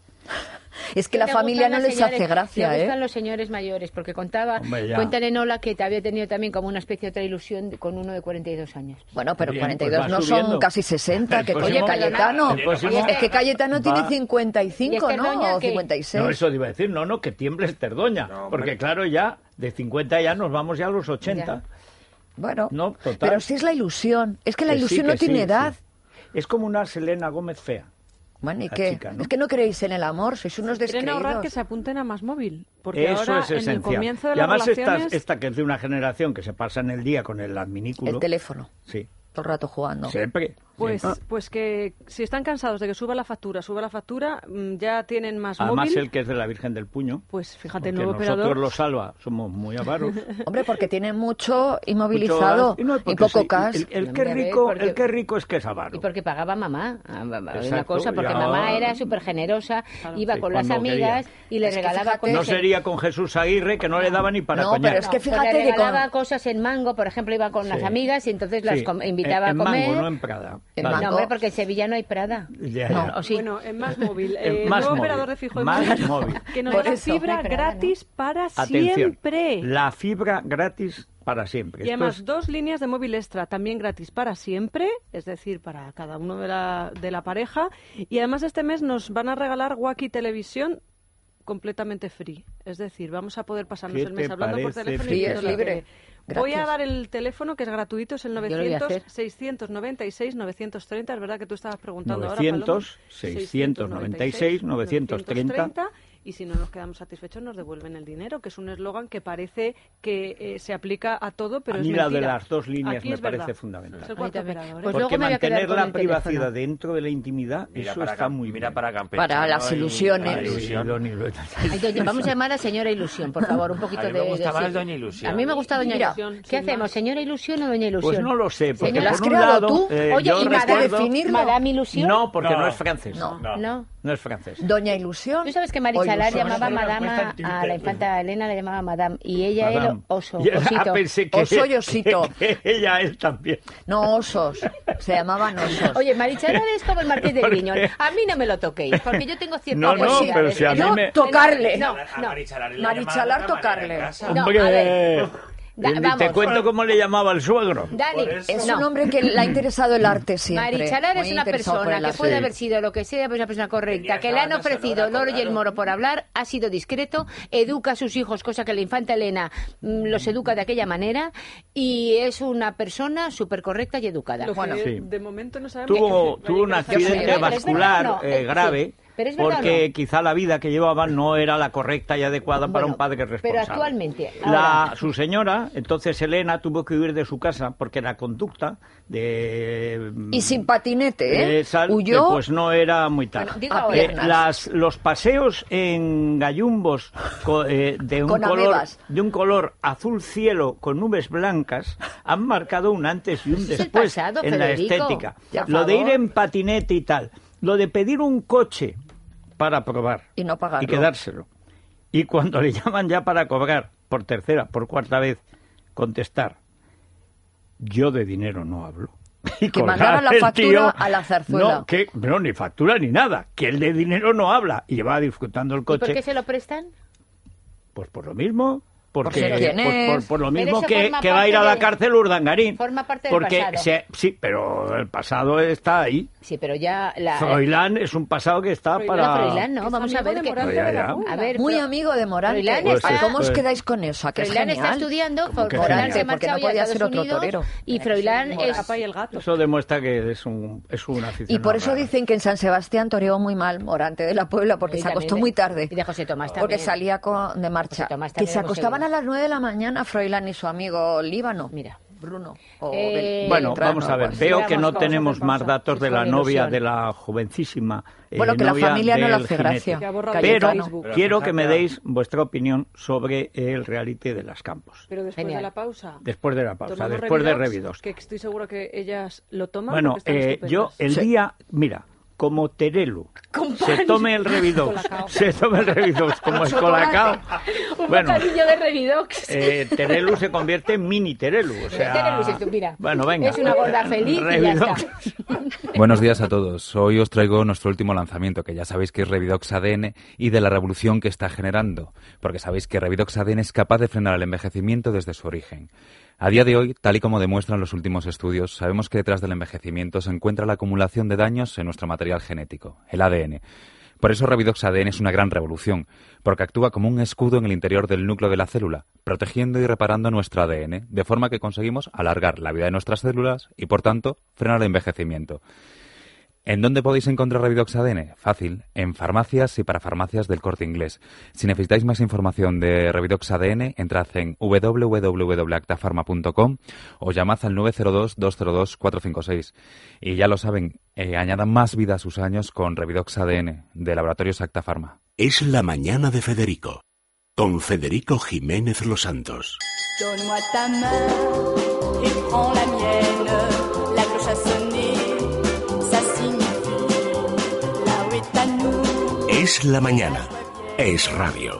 Es que la Le familia gustan no los les señores- hace gracia, Le gustan ¿eh? los señores mayores, porque Hombre, ya. cuentan en Ola que te había tenido también como una especie de otra ilusión con uno de 42 años. Bueno, pero Bien, 42 pues va no subiendo. son casi 60, que El oye, próximo- Cayetano. el próximo- Es que Cayetano tiene va- 55, Y es que ¿no? doña O que- 56. No, eso iba a decir, no, que tiemble Esterdoña, No, hombre. porque claro, ya de 50 ya nos vamos ya a los 80. Ya. Bueno, No, total. pero si es la ilusión. Es que la Que sí, ilusión que no tiene sí, edad. sí. Es como una Selena Gómez fea. Bueno, ¿y La qué? chica, ¿no? Es que no creéis en el amor, sois unos Quieren ahorrar que descreídos. se apunten a Más Móvil. Porque Eso ahora, es en el esencial. comienzo de Y las además relaciones... esta que es de una generación que se pasa en el día con el adminículo. El teléfono, Sí, todo el rato jugando. siempre. Pues, siempre. pues que si están cansados de que suba la factura, ya tienen Más Además, Móvil. el que es de la Virgen del Puño. Pues fíjate, el Porque nuevo nosotros operador... los Salva somos muy avaros. Hombre, porque tienen mucho inmovilizado Mucho gas. No, y porque poco sí, cash. El que Hombre, es rico, porque- el que es rico es que es avaro. Y porque pagaba mamá. Una Exacto, cosa, porque ya. mamá era súper generosa, iba Sí, con las cuando amigas y le Es que regalaba fíjate- No cosas. sería con Jesús Aguirre, que no le daba ni para No, coñac. pero es que Pues fíjate le que con- regalaba cosas en Mango, por ejemplo, iba con las Sí. amigas y entonces las Sí, invitaba en a comer. Mango, no en Prada. En Vale. No, Mango. hombre, porque en Sevilla no hay Prada. Ya, No. ya. ¿O sí? Bueno, en Más Móvil. Más nuevo móvil. operador de fijo de Más móvil. móvil. Que nos Por da eso. fibra No hay Prada, gratis para Atención, siempre. la fibra gratis para siempre. Y Esto además, es- 2 líneas de móvil extra también gratis para siempre, es decir, para cada uno de la pareja. Y además este mes nos van a regalar Wacky Televisión completamente free. Es decir, vamos a poder pasarnos ¿Qué el mes te hablando por parece teléfono free? y viendo Es la libre. tele. Voy a Gracias. dar el teléfono, que es gratuito, es el Yo lo voy a hacer. 900-696-930. Es verdad que tú estabas preguntando 900, ahora, 696, 930. Y si no nos quedamos satisfechos, nos devuelven el dinero, que es un eslogan que parece que se aplica a todo, pero A es mí la de mentira. las dos líneas Aquí me es verdad. parece fundamental. Es el A mí cuarto también. operador, ¿eh? Pues Porque luego me voy a quedar mantener con la el privacidad teléfono. dentro de la intimidad, eso está muy mira bien. para campeón. Para las ilusiones. La ilusión. Ay, vamos a llamar a señora Ilusión, por favor, un poquito A mí me de... gusta más sí. Doña Ilusión. A mí me gusta Doña Mira, Ilusión. ¿Qué sin hacemos, más. señora Ilusión o Doña Ilusión? Pues no lo sé, porque Señora, ¿lo has por un creado lado, tú? Oye, yo ¿y recuerdo- definirlo? Madame Ilusión? No, porque no No. es francés. No. No. No es francés. Doña Ilusión. Tú sabes que o Marichalar Ilusión. llamaba Bueno, Madame cuesta el a la tinte. infanta Elena, la llamaba Madame, y ella Madame. era oso, Y- osito. pensé que, Oso y osito. que ella es también. No, osos. Se llamaban osos. Oye, Marichalar es como el Marqués de ¿Por Griñón. qué? A mí no me lo toquéis, porque yo tengo ciertas No, no, posibilidades. pero si a mí No, me- tocarle. No, A no. Marichalar, le Marichalar, llamaban de otra manera tocarle. en casa. No, Hombre, a ver. Te cuento cómo le llamaba el suegro. Dani, es un hombre que le ha interesado el arte siempre. Marichalar es una persona que puede haber sido lo que sea, pero es una persona correcta, que le han ofrecido el oro y el moro por hablar, ha sido discreto, educa a sus hijos, cosa que la infanta Elena los educa de aquella manera, y es una persona súper correcta y educada. De momento no sabemos. Tuvo un accidente vascular grave. Porque quizá la vida que llevaba no era la correcta y adecuada para un padre responsable. Pero actualmente... Su señora, entonces Elena, tuvo que huir de su casa porque la conducta de... Y sin patinete, huyó... Pues no era muy tal. Bueno, los paseos en gallumbos de un color azul cielo con nubes blancas han marcado un antes y un después en la estética. Lo de ir en patinete y tal. Lo de pedir un coche para probar y no pagarlo y quedárselo. Y cuando le llaman ya para cobrar, por tercera, por cuarta vez, contestar, yo de dinero no hablo. Y que mandara la factura a la zarzuela. No, ni factura ni nada. Que él de dinero no habla. Y lleva disfrutando el coche. ¿Y por qué se lo prestan? Pues por lo mismo. Porque por lo Pero mismo que va a ir a la cárcel Urdangarín. Forma parte del pasado. Sí, pero el pasado está ahí. Sí, pero ya... Froilán es un pasado que está para... Froilán, no, vamos a ver... A ver, muy amigo de Morante. ¿Cómo os quedáis con eso? Que Froilán es está estudiando, Morante, se ha porque no marchado podía a ser Estados otro Unidos, torero. Y Froilán es... Papá y el gato. Eso demuestra que es un aficionado. Y por eso dicen que en San Sebastián toreó muy mal Morante de la Puebla, porque se acostó muy tarde. Y de José Tomás también. Porque salía de marcha. Que se acostaban a las 9 de la mañana Froilán y su amigo Líbano. Mira. Bruno. Bueno, vamos a ver. Veo que no tenemos más datos de la novia de la jovencísima. Bueno, que la familia no le hace gracia. Pero quiero que me deis vuestra opinión sobre el reality de las Campos. Pero después de la pausa. Después de la pausa, después de Revidox. Que estoy seguro que ellas lo toman. Bueno, yo el día, mira, como Terelu se tome el Revidox, como Escolacao. Un bocadillo de Revidox. Terelu se convierte en mini Terelu, o sea... Terelu, mira, bueno, venga. es una gorda feliz y ya está. Buenos días a todos. Hoy os traigo nuestro último lanzamiento, que ya sabéis que es Revidox ADN, y de la revolución que está generando, porque sabéis que Revidox ADN es capaz de frenar el envejecimiento desde su origen. A día de hoy, tal y como demuestran los últimos estudios, sabemos que detrás del envejecimiento se encuentra la acumulación de daños en nuestro material genético, el ADN. Por eso Revidox ADN es una gran revolución, porque actúa como un escudo en el interior del núcleo de la célula, protegiendo y reparando nuestro ADN, de forma que conseguimos alargar la vida de nuestras células y, por tanto, frenar el envejecimiento. ¿En dónde podéis encontrar Revidox ADN? Fácil, en farmacias y para farmacias del Corte Inglés. Si necesitáis más información de Revidox ADN, entrad en www.actafarma.com o llamad al 902-202-456. Y ya lo saben, añadan más vida a sus años con Revidox ADN, de Laboratorios Actafarma. Es la mañana de Federico, con Federico Jiménez Los Santos. Donne-moi ta main et prends la mienne, la cloche a sonné. Es la mañana. Es radio.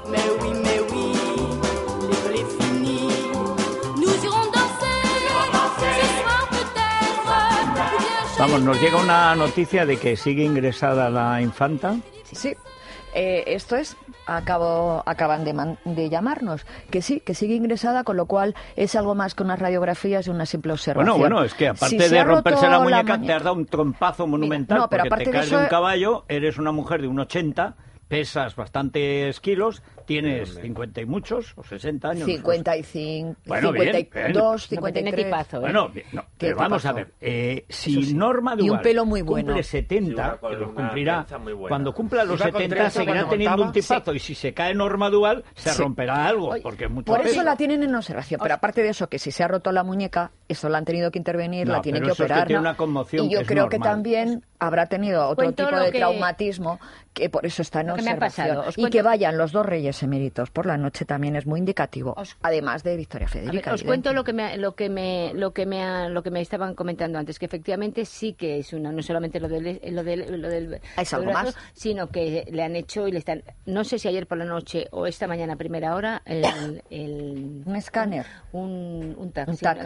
Vamos, nos llega una noticia de que sigue ingresada la infanta. Sí. Esto es, acaban de llamarnos, que sí, que sigue ingresada, con lo cual es algo más que unas radiografías y una simple observación. Bueno, es que aparte de romperse la muñeca, te has dado un trompazo monumental. No, pero porque aparte te caes de eso, un caballo, eres una mujer de 1,80, pesas bastantes kilos, tienes 50 y muchos, o 60 años. 55, bueno, 52, 53. Tipazo, Bueno, no, pero vamos a ver, si sí. Norma Dual y un pelo muy bueno. cumple 70, que los cumplirá, cuando cumpla los 70 seguirá teniendo un tipazo, y si se cae Norma Dual, se romperá algo, porque mucho por peso. eso la tienen en observación, pero aparte de eso, que si se ha roto la muñeca, eso la han tenido que intervenir, la tienen que operar. Es que tiene una conmoción, y yo creo que normal. También habrá tenido otro tipo de traumatismo, que por eso está en observación. Y que vayan los dos reyes eméritos por la noche también es muy indicativo, además de Victoria Federica. Os cuento lo que me estaban comentando antes, que efectivamente sí que es no solamente lo del ¿es algo más? Sino que le han hecho y le están, no sé si ayer por la noche o esta mañana a primera hora, un escáner, un TAC. Un TAC. Sí,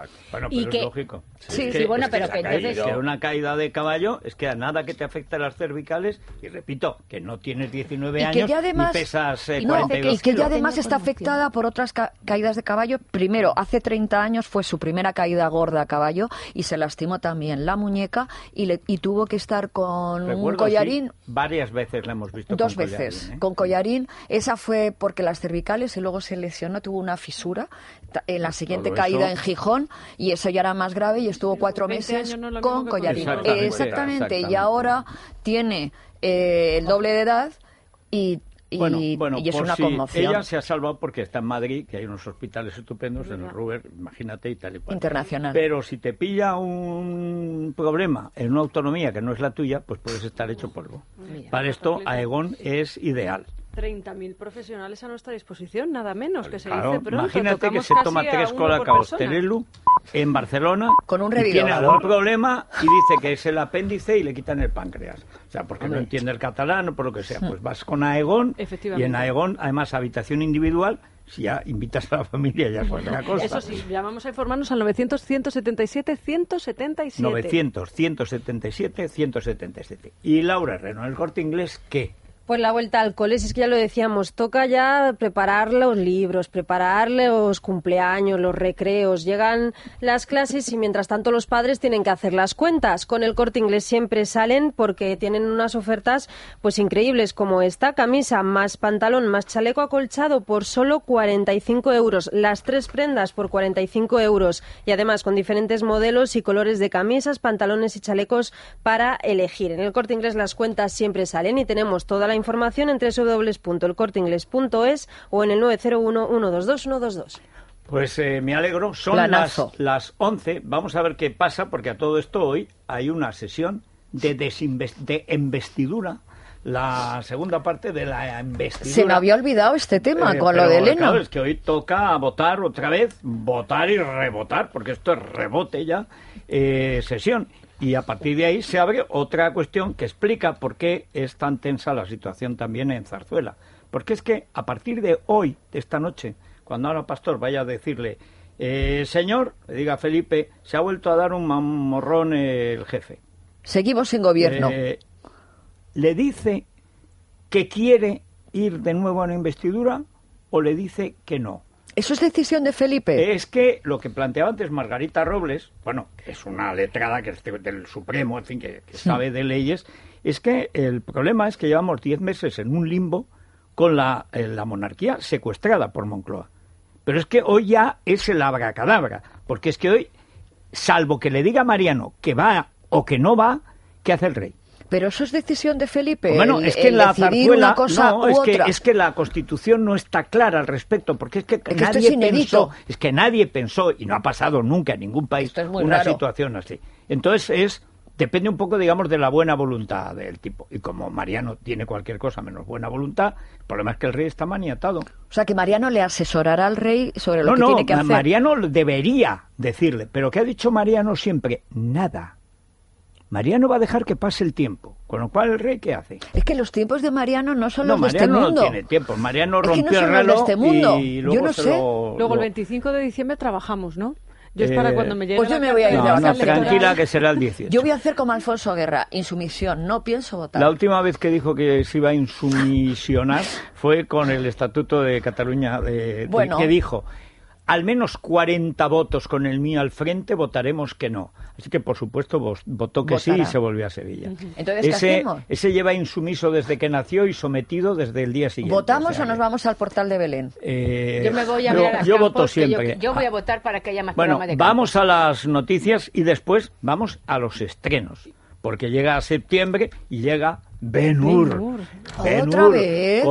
Bueno, y pero que... es lógico. Sí, bueno, pero que entonces... Es que una caída de caballo es que a nada que te afecte a las cervicales, y repito, que no tienes 19 años y pesas 42 y que ya kilos. además está afectada por otras caídas de caballo. Primero, hace 30 años fue su primera caída gorda a caballo y se lastimó también la muñeca y tuvo que estar con un collarín. Sí, varias veces la hemos visto. Dos veces, con collarín. Esa fue porque las cervicales y luego se lesionó, tuvo una fisura en la siguiente caída en Gijón y eso ya era más grave y estuvo 4 meses con collarín. Exactamente. Y ahora tiene el doble de edad y es una conmoción. Ella se ha salvado porque está en Madrid, que hay unos hospitales estupendos en el Ruber, imagínate, y tal y cual. Internacional. Pero si te pilla un problema en una autonomía que no es la tuya, pues puedes estar hecho polvo. Para esto, Aegon es ideal. 30.000 profesionales a nuestra disposición, nada menos, que se claro, dice pronto. Imagínate que se toma 3 Colacaos Terelu en Barcelona con un y tiene algún problema y dice que es el apéndice y le quitan el páncreas. O sea, porque no entiende el catalán o por lo que sea. Pues vas con Aegon y en Aegon, además, habitación individual. Si ya invitas a la familia, ya es otra cosa. Eso sí, llamamos a informarnos al 900-177-177. 900-177-177. Y Laura Herrero, ¿el Corte Inglés qué? Pues la vuelta al cole, es que ya lo decíamos, toca ya preparar los libros, preparar los cumpleaños, los recreos, llegan las clases y mientras tanto los padres tienen que hacer las cuentas. Con el Corte Inglés siempre salen porque tienen unas ofertas pues increíbles como esta, camisa más pantalón más chaleco acolchado por solo 45 euros, las 3 prendas por 45 euros y además con diferentes modelos y colores de camisas, pantalones y chalecos para elegir. En el Corte Inglés las cuentas siempre salen y tenemos toda la información en www.elcorteingles.es o en el 901-122-122. Pues me alegro, son las 11, vamos a ver qué pasa, porque a todo esto hoy hay una sesión de investidura, la segunda parte de la investidura. Se me había olvidado este tema con lo de Elena. Claro, es que hoy toca votar otra vez, votar y rebotar, porque esto es rebote ya, sesión. Y a partir de ahí se abre otra cuestión que explica por qué es tan tensa la situación también en Zarzuela. Porque es que a partir de hoy, de esta noche, cuando Ana Pastor vaya a decirle, señor, le diga a Felipe, se ha vuelto a dar un mamorrón el jefe. Seguimos sin gobierno. ¿Le dice que quiere ir de nuevo a una investidura o le dice que no? ¿Eso es decisión de Felipe? Es que lo que planteaba antes Margarita Robles, bueno, que es una letrada que es del Supremo, en fin, que sabe de leyes, es que el problema es que llevamos 10 meses en un limbo con la monarquía secuestrada por Moncloa. Pero es que hoy ya es el abracadabra, porque es que hoy, salvo que le diga a Mariano que va o que no va, ¿qué hace el rey? Pero eso es decisión de Felipe. Bueno, es que la zarzuela, es que la Constitución no está clara al respecto, porque es que nadie pensó, y no ha pasado nunca en ningún país una situación así. Entonces depende un poco, digamos, de la buena voluntad del tipo. Y como Mariano tiene cualquier cosa menos buena voluntad, el problema es que el rey está maniatado. O sea, que Mariano le asesorará al rey sobre lo que tiene que hacer. No, Mariano debería decirle, pero ¿qué ha dicho Mariano siempre? Nada. Mariano va a dejar que pase el tiempo, con lo cual el rey, ¿qué hace? Es que los tiempos de Mariano no son los de este mundo. Mariano no tiene tiempo, Mariano rompió el reloj y luego yo no sé. Luego el 25 de diciembre trabajamos, ¿no? Yo es para cuando me llegue yo me voy a ir de vacaciones. Tranquila, que será el 18. Yo voy a hacer como Alfonso Guerra, insumisión, no pienso votar. La última vez que dijo que se iba a insumisionar fue con el Estatuto de Cataluña, que dijo... Al menos 40 votos con el mío al frente, votaremos que no. Así que, por supuesto, votó que sí y se volvió a Sevilla. Entonces, ¿qué hacemos? Ese lleva insumiso desde que nació y sometido desde el día siguiente. ¿Votamos o nos vamos al portal de Belén? Yo me voy a yo voto siempre. Yo voy a votar para que haya más programa de vamos a las noticias y después vamos a los estrenos. Porque llega septiembre y llega Ben-Hur. ¿Otra vez?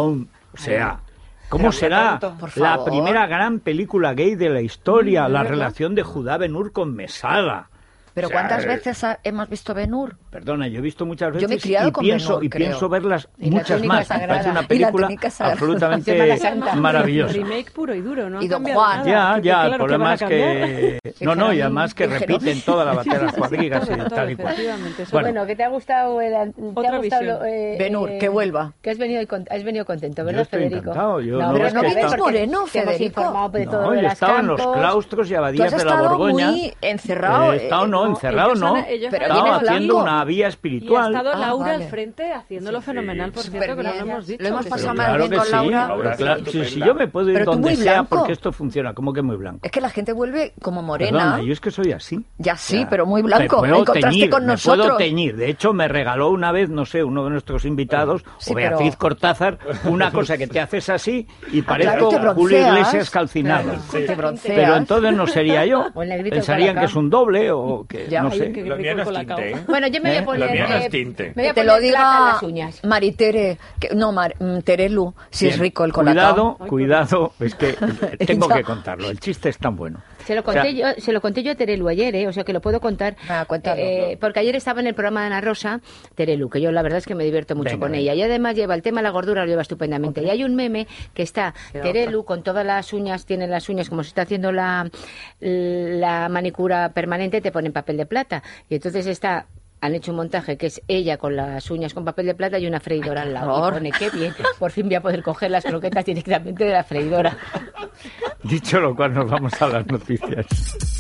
¿Cómo será la primera gran película gay de la historia? La relación de Judá Ben-Hur con Mesala. Pero ¿cuántas veces hemos visto Ben-Hur? Perdona, yo he visto muchas veces yo me he criado con Ben-Hur, pienso verlas muchas más. Me parece una película absolutamente maravillosa. Remake puro y duro, ¿no? Y Don Juan. Ya, el problema es que... No, y además que repiten toda la batalla de las cuadrigas y tal y cual. Bueno, ¿qué te ha gustado? Ben-Hur, que vuelva. Que has venido contento, ¿verdad, Federico? Pero no vives moreno, Federico. No, yo estaba en los claustros y abadías de la Borgoña. Muy encerrado. Encerrado no. Estaba haciendo una vía espiritual. Y ha estado Laura al frente haciéndolo fenomenal, por cierto, que no lo hemos dicho. Lo hemos pasado más bien con Laura. Si yo me puedo ir donde sea porque esto funciona, como que muy blanco. Es que la gente vuelve como morena. Perdona, yo es que soy así. Ya sí, pero muy blanco. En contraste con nosotros. Me puedo teñir. De hecho, me regaló una vez, no sé, uno de nuestros invitados, o Beatriz Cortázar, una cosa que te haces así y parezco Julio Iglesias calcinado. Pero entonces no sería yo. Pensarían que es un doble o que no sé. Lo mío no es tinte, ¿eh? Bueno, yo me voy a poner... Lo mío no es tinte. Me voy a poner plata en las uñas. Maritere, Terelu, si es rico el colacao. Cuidado, es que tengo que contarlo. El chiste es tan bueno. Se lo conté yo a Terelu ayer, o sea que lo puedo contar. Cuéntalo. Porque ayer estaba en el programa de Ana Rosa, Terelu, que yo la verdad es que me divierto mucho con ella. Y además lleva el tema de la gordura, lo lleva estupendamente. Y hay un meme que está Terelu con todas las uñas, tiene las uñas como se está haciendo la manicura permanente, te ponen papel de plata. Y entonces han hecho un montaje que es ella con las uñas con papel de plata y una freidora al lado. Y pone, qué bien, por fin voy a poder coger las croquetas directamente de la freidora. Dicho lo cual, nos vamos a las noticias.